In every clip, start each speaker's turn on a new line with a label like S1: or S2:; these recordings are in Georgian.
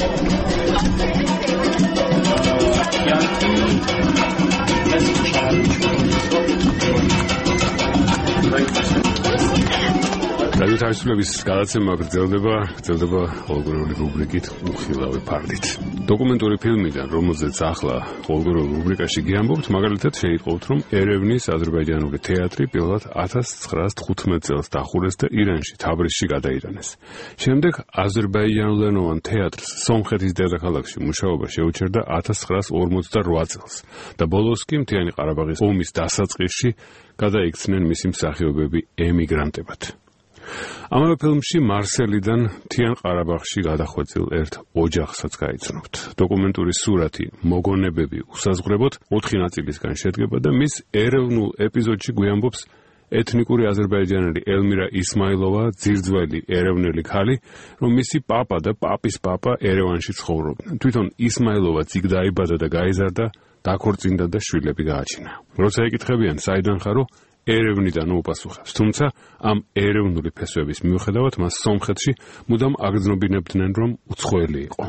S1: თავისუფლების გადაცემა გრძელდება ხოლმე რუბრიკით უხილავი ფარდით. დოკუმენტური ფილმიდან, რომელზეც ახლა ხოლმე რუბრიკაში გიამბობთ, მაგალითად შეიტყობთ, რომ ერევნის აზერბაიჯანული თეატრი პირველად 1915 წელს დახურეს და ირანში, თაბრიზში გადაიტანეს. შემდეგ აზერბაიჯანულენოვან თეატრს სომხეთის დედაქალაქში მუშაობა შეუჩერდა 1948 წელს და ბოლოს კი მთიანი ყარაბაღის ომის დასაწყისში გადაიქცნენ მისი მსახიობები ემიგრანტებად. ამავე ფილმში მარსელიდან მთიან ყარაბაღში გადახვეწილ ერთ ოჯახსაც გაიცნობთ. დოკუმენტური სურათი მოგონებები უსაზღვრებოდ 4 ნაწილისგან შედგება და მის ეროვნულ ეპიზოდში გვიამბობს ეთნიკური აზერბაიჯანელი ელმირა ისმაილოვა, ძირძველი ეროვნული ქალი, რომ მისი პაპა და პაპის პაპა ერევანში ცხოვრობდნენ. თვითონ ისმაილოვა იქ დაიბადა და გაიზარდა, დაქორწინდა და შვილები გააჩინა. როცა ეკითხებიან საიდან ხარო, ერევნიდან უპასუხებს. თუმცა ამ ეროვნული ფესვების მიუხედავად მას სომხეთში მუდამ აგრძნობინებდნენ, რომ უცხოელი იყო.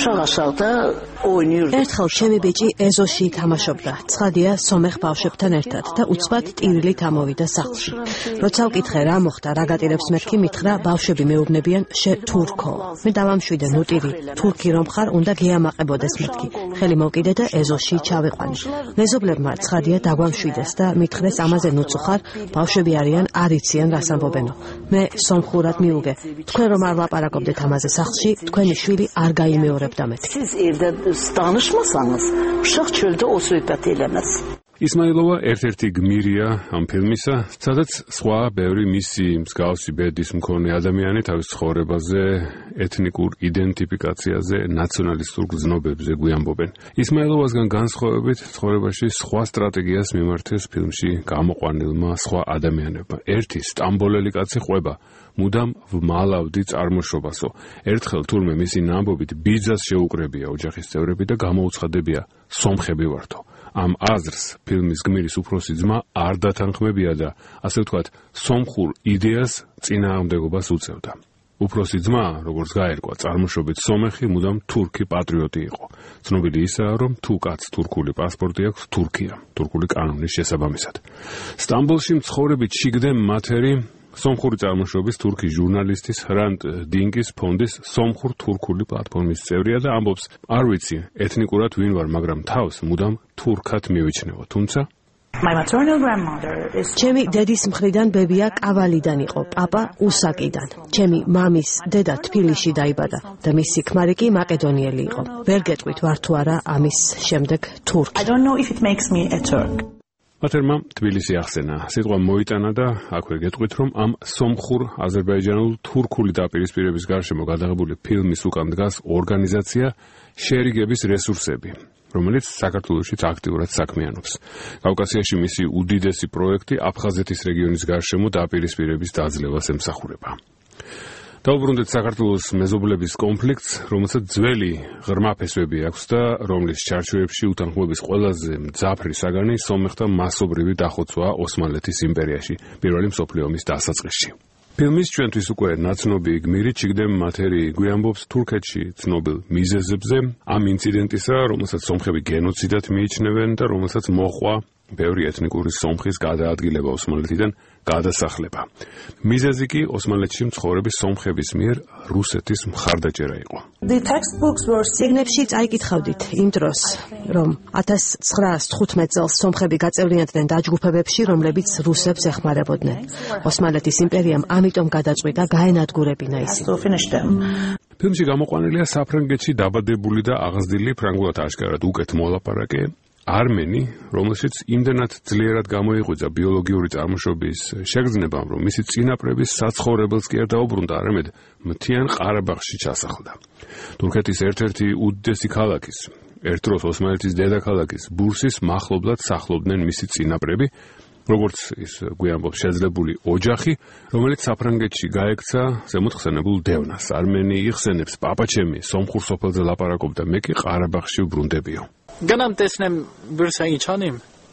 S2: ერთხელ ჩემი ბიჭი ეზოში თამაშობდა. ცხადია სომეხ ბავშვებთან ერთად და უცბად ტირილით ამოვიდა სახლში. როცა ვკითხე რა მოხდა, რა გატირებს მეთქი, მითხრა ბავშვები მეუბნებიან შე თურქო. მე დავამშვიდე ნუტირი, თურქი რომ ხარ, უნდა გეამაყებოდეს მეთქი. ხელი მოვკიდე და ეზოში ჩავიყვანე. მეზობლებმა ცხადია დაგვამშვიდეს და მითხრეს ამაზე ნუცუ ხარ, ბავშვები არიან არ იციან რას ამბობენო. მე სომხურად მიუგე. თქვენ რომ არ ლაპარაკობდეთ ამაზე სახლში, თქვენი შვილი არ გაიმეორებდა.
S3: Siz evdə danışmasanız, uşaq çöldə o söhbət eləməz.
S1: ისმაილოვა ერთ-ერთი გმირია ამ ფილმისა, სადაც სხვა ბევრი მისი მსგავსი ბედის მქონე ადამიანი თავის ცხოვრებაზე, ეთნიკურ იდენტიფიკაციაზე, ნაციონალისტურ გრძნობებზე გვიამბობენ. ისმაილოვასგან განსხვავებით ცხოვრებაში სხვა სტრატეგიას მიმართეს ფილმში გამოყვანილმა სხვა ადამიანებმა. ერთი სტამბოლელი კაცი ყვება მუდამ ვმალავდი წარმოშობასო. ერთხელ თურმე მისი ნამბობით ბიძას შეუკრებია ოჯახის წევრები და გამოუცხადებია სომხები ვართო. ამ აზრს ფილმის გმირის უფროსი ძმა არ დათანხმებია და ასე ვთქვათ, სომხურ იდეას წინააღმდეგობას უწევდა. უფროსი ძმა, როგორც გაერკვა, წარმოშობით სომეხი, მუდამ თურქი პატრიოტი იყო. ცნობილი ისაა, რომ თუ კაცს თურქული პასპორტი აქვს, თურქია, თურქული კანონის შესაბამისად. სტამბოლში მცხოვრებით შიგდე მათერი სომხური წარმოშობის თურქი ჟურნალისტის ხრანტ დინგის ფონდის სომხურ-თურქული პლატფორმის წევრია და ამბობს, არ ვიცი ეთნიკურად ვინ ვარ, მაგრამ თავს მუდამ თურქად მივიჩნევა, თუმცა
S2: ჩემი დედის მხრიდან ბებია კავალიდან იყო, პაპა უსაკიდან. ჩემი მამის დედა თბილისში დაიბადა და მისი ქმარი კი მაკედონიელი იყო. ვერ გეტყვით ვარ თუ არა ამის შემდეგ თურქი.
S1: მათერმა თბილისი ახსენა. სიტყვა მოიტანა და აქვე გეტყვით, რომ ამ სომხურ აზერბაიჯანულ თურქული დაპირისპირების გარშემო გადაღებული ფილმის უკან დგას ორგანიზაცია შერიგების რესურსები, რომელიც საქართველოშიც აქტიურად საქმიანობს. კავკასიაში მისი უდიდესი პროექტი აფხაზეთის რეგიონის გარშემო დაპირისპირების დაძლევას ემსახურება. დაუბრუნდეთ საქართველოს მეზობლების კონფლიქტს, რომელსაც ძველი ღრმა ფესვები აქვს და რომლის ჩარჩოებში უთანხმოების ყველაზე მძაფრი საგანი სომეხთა მასობრივი დახოცვაა ოსმალეთის იმპერიაში, პირველი მსოფლიო ომის დასაწყისში. ფილმის ჩვენთვის უკვე ნაცნობი გმირი ჩიგდემ მათერი გვიამბობს თურქეთში ცნობილ მიზეზებზე, ამ ინციდენტისა, რომელსაც სომხები გენოციდად მიიჩნევენ და რომელსაც მოჰყვა ბევრი ეთნიკური სომხის გადაადგილება ოსმალეთიდან გადასახლება. მიზეზი კი ოსმალეთში მცხოვრების სომხების მიერ რუსეთის მხარდაჭერა იყო.
S2: წიგნებში წაიკითხავდით იმ დროს, რომ 1915 წელს სომხები გაწევრიანდნენ დაჯგუფებებში, რომლებიც რუსებს ეხმარებოდნენ. ოსმალეთის იმპერიამ ამიტომ გადაწყვიტა გაენადგურებინა ისინი.
S1: ფილმში გამოყვანილია საფრანგეთში დაბადებული და აღზრდილი ფრანგულად აშკარად უკეთ მოლაპარაკე არმენი, რომელშიც იმდენად ძლიერად გამოიღვიძა ბიოლოგიური წარმოშობის შეგრძნებამ, რომ მისი წინაპრების საცხოვრებელს კი არ დაუბრუნდა, არამედ მთიან ყარაბაღში ჩასახლდა. თურქეთის ერთ-ერთი უდიდესი ქალაქის, ერთ დროს ოსმალეთის დედაქალაქის ბურსის მახლობლად სახლობდნენ მისი წინაპრები, როგორც ის გვიამბობს შეძლებული ოჯახი, რომელიც საფრანგეთში გაექცა ზემოთ ხსენებულ დევნას. არმენი იხსენებს, პაპაჩემი სომხურ სოფელზე ლაპარაკობდა, მე კი ყარაბაღში ვბრუნდებიო.
S4: განამ տեսნեմ ვირსა იჩანიმ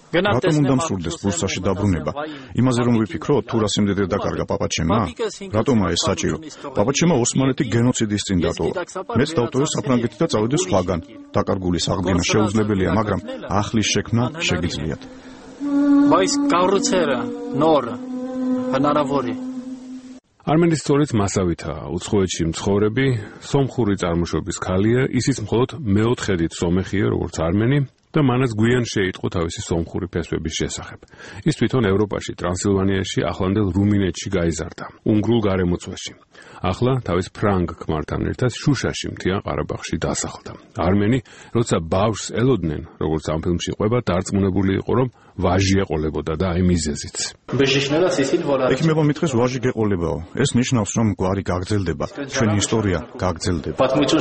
S4: რატომ უნდა მსურდეს ბურსაში დაბრუნება? იმაზე რომ ვიფიქრო, თუ რა სიმდიდრე დაკარგა პაპაჩემმა? რატომა ეს საჭირო? პაპაჩემმა ოსმალეთი გენოციდის წინ დატოვა. მეც დავტოვე საფრანგეთი და წავიდე სხვაგან. დაკარგული აღდგენა შეუძლებელია, მაგრამ ახლის შექმნა შეგიძლიათ.
S5: Բայց կառուցերը նոր հնարավոր է.
S1: Armenis სწორედ მასავითაა. უცხოეთში მცხოვრები სომხური წარმოშობის ქალია, ისიც მხოლოდ მეოთხედით სომეხია, როგორც არმენი. და მანაც გვიან შეიტყო თავისი სომხური ფესვების შესახებ. ის თვითონ ევროპაში, ტრანსილვანიაში, ახლანდელ რუმინეთში გაიზარდა, უნგრულ გარემოცვაში. ახლა თავის ფრანგ ქმართან ერთად შუშაში, მთიან ყარაბაღში დასახლდა. არმენი, როცა ბავშვს ელოდნენ, როგორც ამ ფილმში ყვება, დარწმუნებული იყო, რომ ვაჟი ეყოლებოდა და აი მიზეზიც.
S4: ექიმებმა მითხრეს ვაჟი გეყოლებაო. ეს ნიშნავს, რომ გვარი გაგრძელდება, ჩვენი ისტორია გაგრძელდება.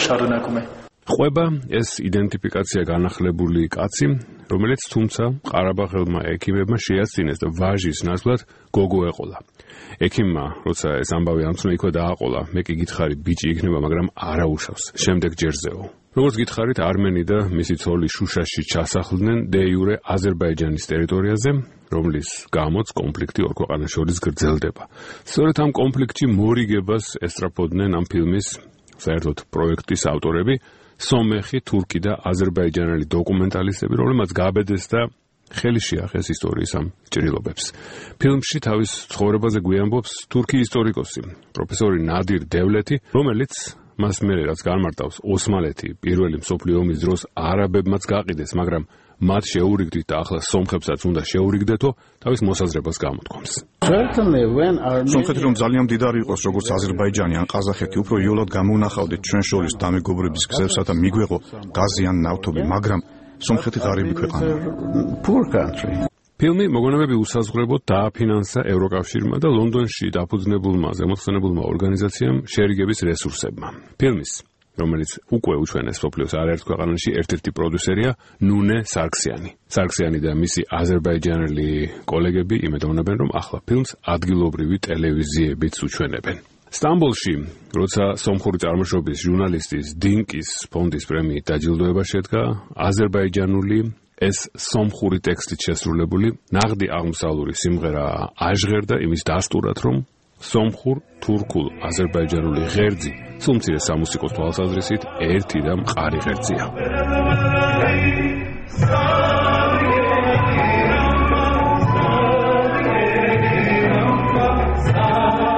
S1: ყვება ეს იდენტიფიკაცია განახლებული კაცი, რომელიც თუმცა ყარაბაღელმა ექიმებმა შეასწინეს და ვაჟის ნაცვლად გოგო ეყოლა. ექიმმა, როცა ეს ამბავი ამცნო, იქვე დააყოლა. მე კი გითხარი, ბიჭი იქნება, მაგრამ არა უშავს. შემდეგ ჯერზეო. როგორც გითხარით, არმენი და მისი ცოლი შუშაში ჩასახლდნენ დე იურე აზერბაიჯანის ტერიტორიაზე, რომლის გამოც კონფლიქტი ორ ქვეყანას შორის გრძელდება. სწორედ ამ კონფლიქტში მორიგებას ესწრაფოდნენ ამ ფილმის საერთოდ პროექტის ავტორები, სომეხი, თურქი და აზერბაიჯანელი დოკუმენტალისტები, რომლებმაც გაბედეს და ხელი შეახეს ისტორიის ამ ჭრილობებს. ფილმში თავის ცხოვრებაზე გვიამბობს თურქი ისტორიკოსი, პროფესორი ნადირ დევლეთი, რომელიც მას მერე რაც განმარტავს ოსმალეთი პირველი მსოფლიო ომის დროს არაბებმაც გაყიდეს, მაგრამ მათ შეურიგდით და ახლა სომხებსაც უნდა შეურიგდეთო, თავის მოსაზრებას გამოთქვამს.
S4: სომხეთი რომ ძალიან მდიდარი იყოს, როგორც აზერბაიჯანი ან ყაზახეთი, უფრო იოლად გამოვნახავდით ჩვენ შორის დამეგობრების გზებსა და მიგვეღო გაზი ან ნავთობი, მაგრამ სომხეთი ღარიბი ქვეყანაა.
S1: ფილმი მოგონებები უსაზღვრებოდ დააფინანსა ევროკავშირმა და ლონდონში დაფუძნებულმა ზემოხსენებულმა ორგანიზაციამ შერიგების რესურსებმა. ფილმის, რომელიც უკვე უჩვენეს მსოფლიოს არაერთ ქვეყანაში, ერთ-ერთი პროდიუსერია ნუნე სარქსიანი. სარქსიანი და მისი აზერბაიჯანელი კოლეგები იმედოვნებენ, რომ ახლა ფილმს ადგილობრივი ტელევიზიებიც უჩვენებენ. სტამბოლში, როცა სომხური წარმოშობის ჟურნალისტის დინკის ფონდის პრემიით დაჯილდოება შედგა, აზერბაიჯანული ეს სომხური ტექსტით შესრულებული ნაღდი აღმოსავლური სიმღერა აჟღერდა იმის დასტურად, რომ სომხურ, თურქულ, აზერბაიჯანული ღერძი სულ მცირე სამუსიკოს თვალსაზრისით ერთი და მყარი ღერძია.